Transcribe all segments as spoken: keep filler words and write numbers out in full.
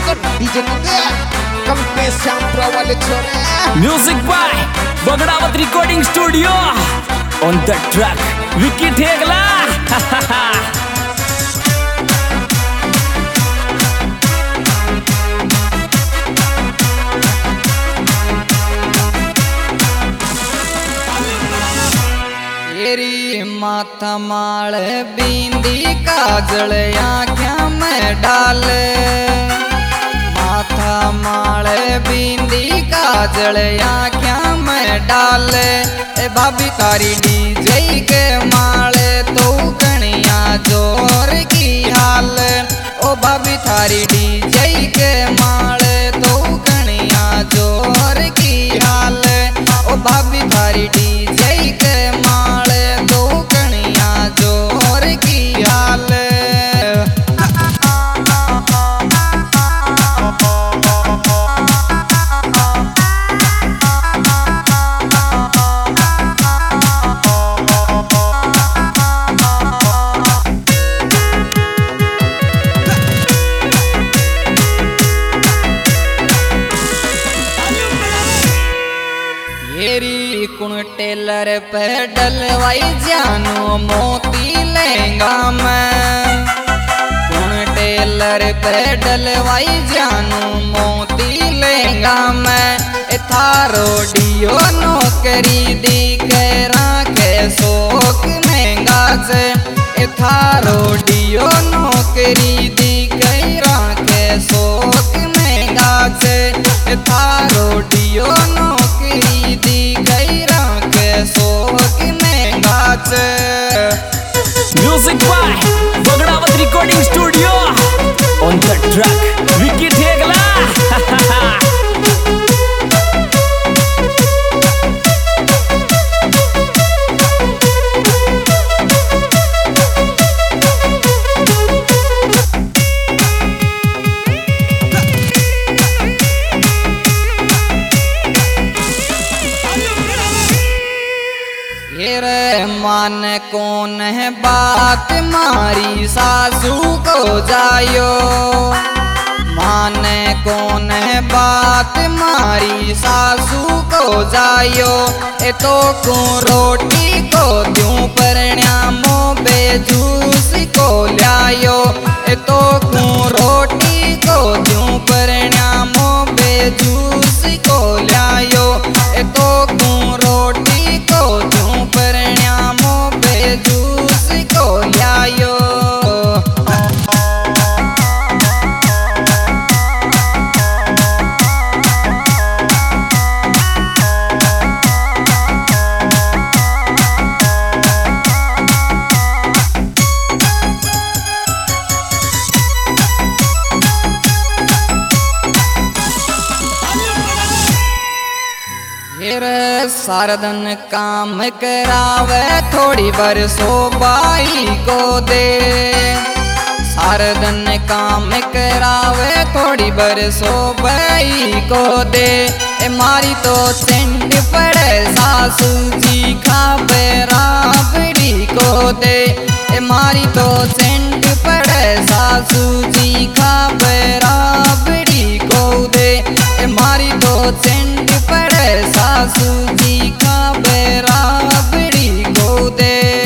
DJ कम पे सैंप्रो वाले छोरे। Music by Bagdawat recording studio on the track Vicky Thegla. तेरी माथा माल बिंदी काजल आँखों में डाल, माथा माल बिंदी काजल आँखों में डाल। ए भाभी तारी डीजे के माल तो कनिया जोर की हाल। ओ भाभी थारी डीजे के माल तो कनिया जोर की हाल। ओ भाभी थारी डीजे के माल तो कनिया जोर की हाल। येरी कुण टेलर पे डलवाई जानो मोती लहंगा में, कुण टेलर पे डलवाई जानो मोती लहंगा में। थारो डियो नौकरी दी के राखे शोक महंगा से। थारो डियो नौकरी दी के राखे शोक महंगा से। थारो डियो नौकरी दी गई राखे शोक महंगा से। Music by Bagdawat recording studio on the track Vicky Thegla. रे मान कौन है बात मारी सासू को जायो, मान कौन है बात मारी सासू को जायो। ए तो को रोटी को दूं परिणामो बेजूस को लायो। ए तो को रोटी को दूं परिणामो बेजूस को लायो। ए तो को रोटी को दूं परिणामो बेजूस को लायो। सारदन काम करावे थोड़ी बरसों बाई को दे। सारदन काम करावे थोड़ी बरसों बाई को दे। ए मारी तो सेंड पड़े सासू जी खावे राबड़ी को दे। ए मारी तो सेंड पड़े सासू जी खावे राबड़ी को दे। ए मारी तो सेंड पड़े सासू जी खावे राबड़ी को दे।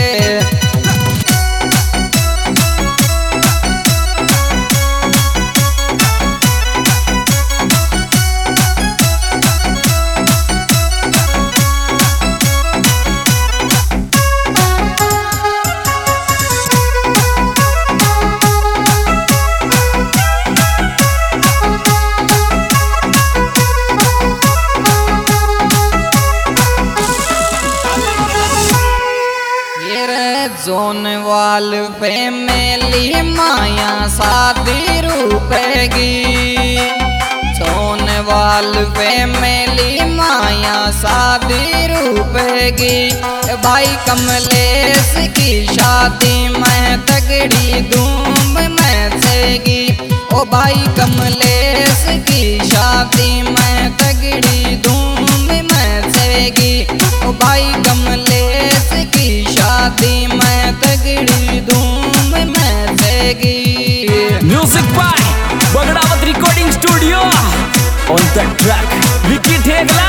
जोन वाल फैमिली माया शादी रूपेगी। जोन वाल फैमिली माया शादी रूपेगी। भाई कमलेश की शादी में तगड़ी धूम मचेगी। ओ भाई कमलेश की शादी में तगड़ी धूम मचेगी। ओ भाई कमलेश की शादी में तगड़ी धूम मचेगी। Music by Bagdawat recording studio on the track Vicky Thegla.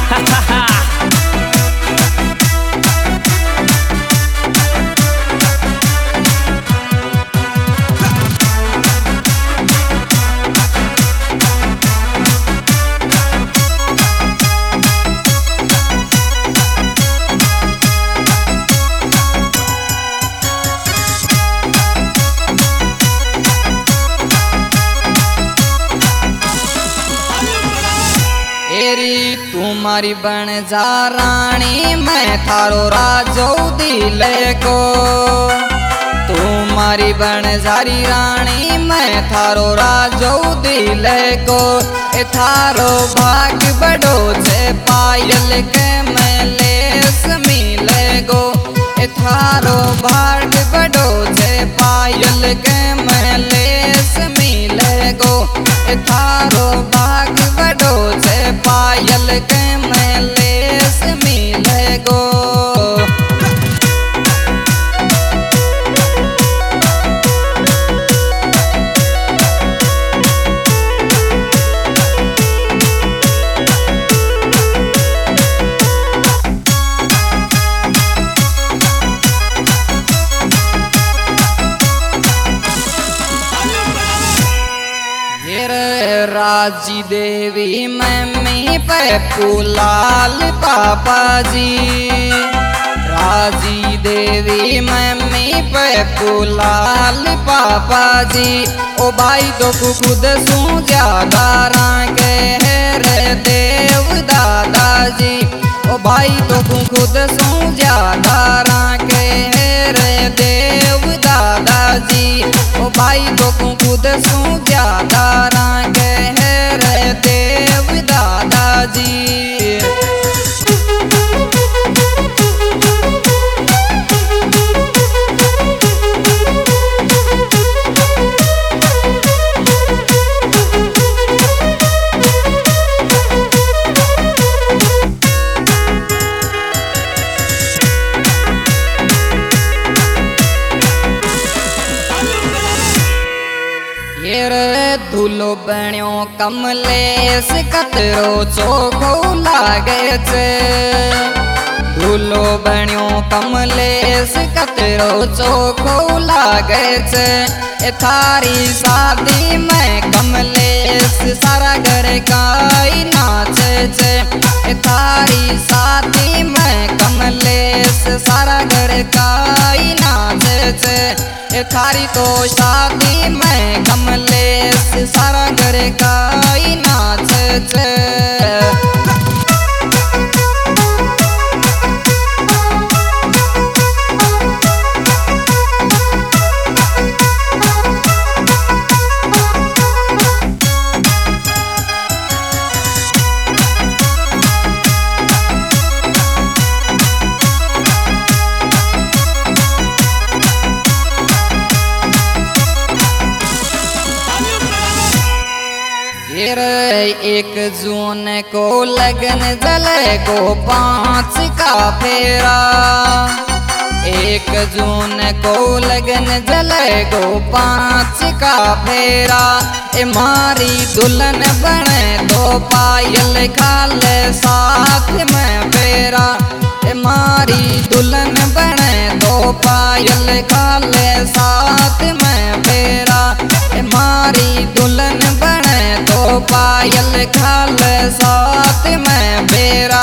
तुम्हारी बन जा रानी मैं थारो राजो दिले को, तुम्हारी बन जारी रानी मैं थारो राजो दिले को। ए थारो भाग बड़ो से पायल के मैं लेस मिले गो, ए थारो भाग बड़ो से पायल के मैं लेस मिले गो, ए थारो भाग बड़ो से पायल के मैं लेस मिले गो। राजी देवी मम्मी पप्पू लाल पापा जी, राजी देवी मम्मी पप्पू लाल पापा जी। ओ भाई तो खुद सू ज्यादा रांगे है रे देव दादाजी, ओ भाई तो खुद सू ज्यादा रांगे है रे देव दादाजी, ओ भाई तो खुद सू ज्यादा रांगे है रे देव दादाजी। धूलो बण्यो कमलेश कतरो चोखो लागे छे, धूलो बण्यो कमलेश कतरो चोखो लागे छे। ए थारी शादी में कमलेश सारा घर गाई नाचे छे, ए थारी शादी में कमलेश सारा घर गाई नाचे छे। ए थारी तो शादी में कमलेश सारा घर गाई नाचे छे। एक जून को लगन जले को पाँच का फेरा, एक जून को लगन जले को पाँच का फेरा। ए मारी दुल्हन बने दो पायल खाले साथ में फेरा, ए मारी दुल्हन बने दो पायल खाले साथ में फेरा, ए मारी दुल्हन बने दो पायल खाले साथ में फेरा।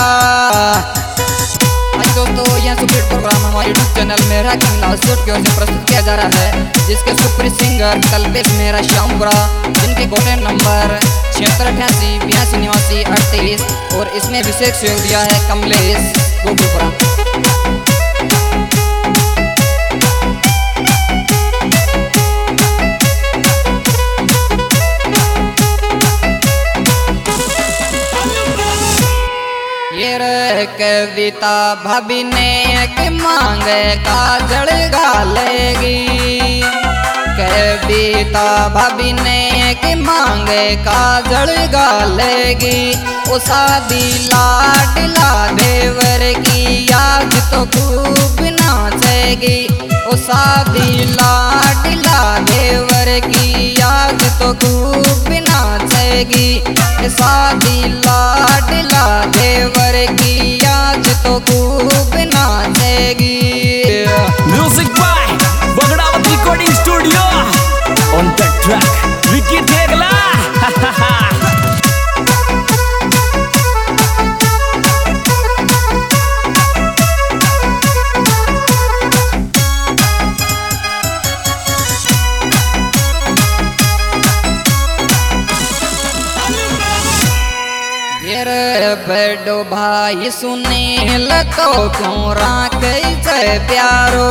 दोस्तों यह सुपरहिट प्रोग्राम हमारे यूट्यूब चैनल मेरा किंगला शूट की ओर से प्रस्तुत किया जा रहा है, जिसके सुपर सिंगर कल्पेश मेरा श्यामपुरा, जिनके कॉन्टैक्ट नंबर छिहत्तर अठासी बयासी निवासी अड़तीस, और इसमें विशेष सहयोग दिया है कमलेश गोकुलपुरा। कविता भाभी ने एक मांगे काजल गालेगी, कविता भाभी ने एक मांगे काजल गालेगी। ओ शादी लाडला देवर की याद तो खूब नाचेगी, ओ शादी लाडला देवर की याद तो खूब नाचेगी। नाचेगी। शादी लाडला देवर की आज तो खूब नाचेगी। Music by Bagdawat recording studio on the track Vicky Thegla. बड़ो भाई सुनील तो कोरा कैसे प्यारो।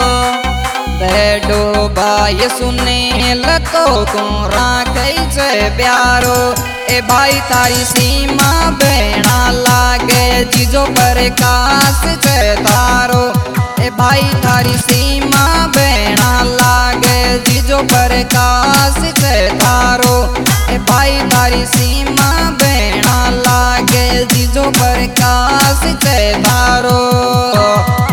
बड़ो भाई सुनील तो कोरा कैसे प्यारो। ए भाई तारी सीमा बेड़ा लागे जीजो पर काश से तारो। ए भाई तारी सीमा बेड़ा लागे जीजो पर काश से तारो। ए भाई तारी सीमा बेड़ा लागे जीजो पर काश से तारो।